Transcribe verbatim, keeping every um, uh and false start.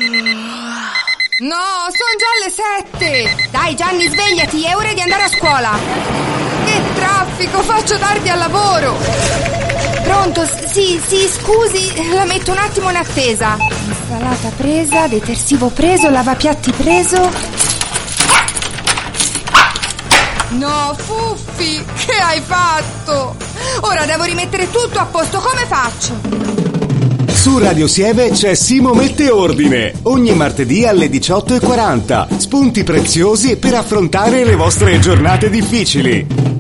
No, sono già le sette. Dai Gianni, svegliati, è ora di andare a scuola. Che traffico, faccio tardi al lavoro. Pronto? Sì, sì, scusi, la metto un attimo in attesa. Insalata presa, detersivo preso, lavapiatti preso. No, Fuffi, che hai fatto? Ora devo rimettere tutto a posto, come faccio? Su Radio Sieve c'è Simo Mette Ordine, ogni martedì alle diciotto e quaranta. Spunti preziosi per affrontare le vostre giornate difficili.